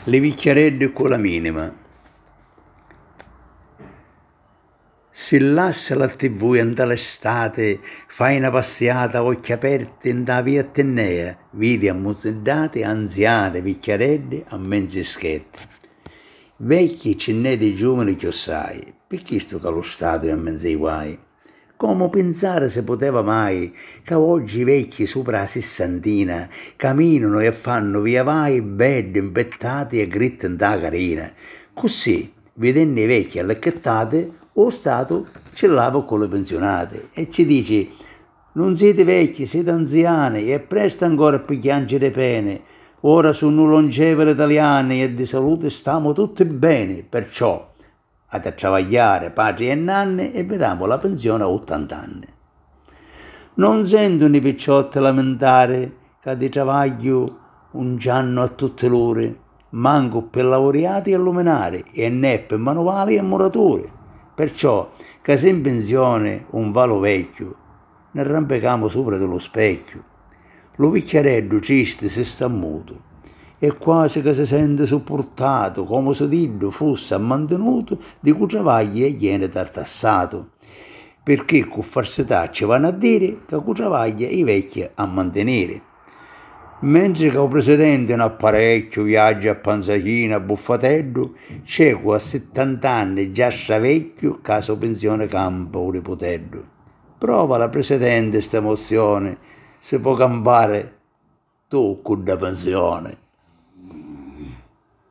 Le picchiaredde con la minima. Se lascia la TV in dall'estate, fai una passeggiata a occhi aperti in da via Attenea, vedi ammuzzedate, anziane, picchiaredde a mezzi schetti. Vecchi ce n'è dei giovani che sai, perché sto callo stato in mezzo ai guai? Come pensare se poteva mai che oggi i vecchi sopra la sessantina camminano e fanno via vai belli impettati e grittano da carina. Così, vedendo i vecchi allecchettate, lo Stato ce lava con le pensionate e ci dice non siete vecchi, siete anziani e presto ancora per piangere pene. Ora sono longeve italiani e di salute stiamo tutti bene, perciò a travagliare padri e nanne e vediamo la pensione a 80 anni. Non sentono i picciotti lamentare che di travaglio un gianno a tutte l'ore, manco per laureati e luminari e né per manuali e muratori. Perciò che se in pensione un valo vecchio, ne arrampicamo sopra dello specchio. Lo picchiareddo triste si sta muto e quasi che si sente sopportato, come se Dio fosse mantenuto di cui travagli e viene tartassato. Perché con falsità ci vanno a dire che con travaglia i vecchi a mantenere. Mentre che il presidente in apparecchio viaggia a panzachina, a buffatello, c'è a 70 anni già vecchio, caso pensione campa o ripotello. Prova la presidente sta emozione, se può campare tu con la pensione.